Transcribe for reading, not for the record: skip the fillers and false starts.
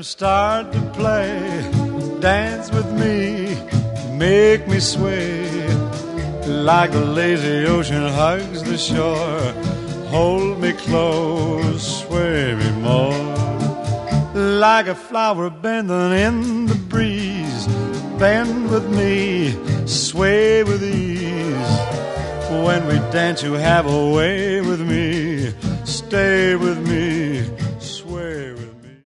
them start to play. Dance with me, make me sway, like the lazy ocean hugs the shore. Hold me close, sway me more, like a flower bending in the breeze. Bend with me, sway with ease. When we dance you have a way with me. Stay with me,